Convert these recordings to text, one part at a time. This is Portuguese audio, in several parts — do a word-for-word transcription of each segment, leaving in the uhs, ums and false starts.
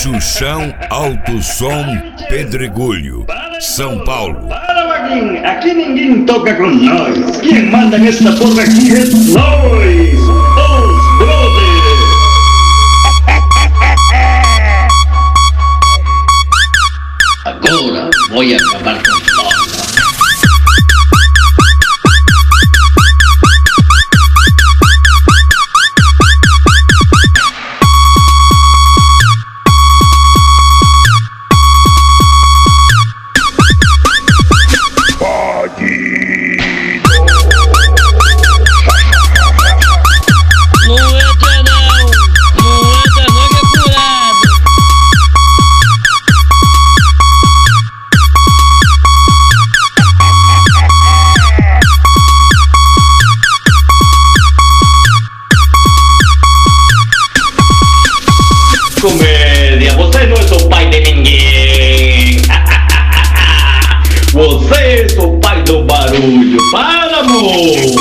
Xuxão Alto Som Pedregulho, São Paulo. Para, Vaguinho, aqui ninguém toca com nós. Quem manda nessa porra aqui é nós, os brothers. Agora vou acabar com nós. Comédia, você não é o pai de ninguém. Você é o pai do barulho. Para, amor.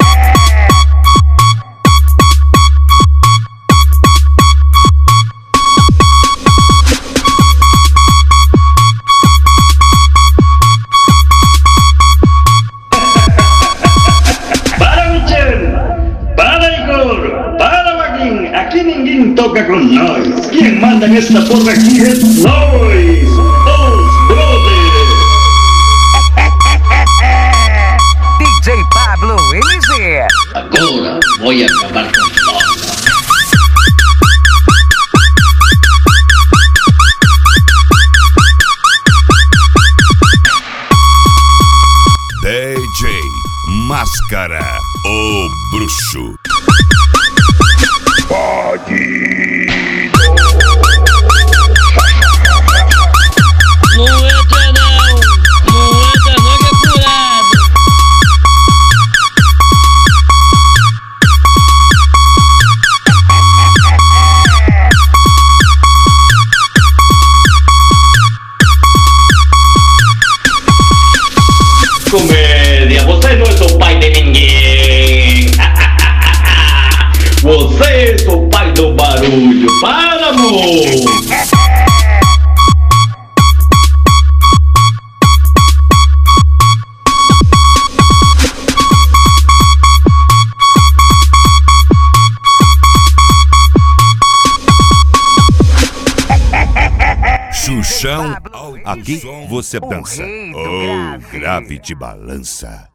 Aqui ninguém toca com nós. Quem manda nessa porra aqui é nós, os brothers. D J Pablo M Z. Agora vou acabar com nós. D J Máscara, o bruxo. Não entra não, não entra não que é furado. Comédia, você não é o pai de ninguém. Você é o pai do barulho. Para, amor. Xuxão, aqui você dança. Oh, grave de balança.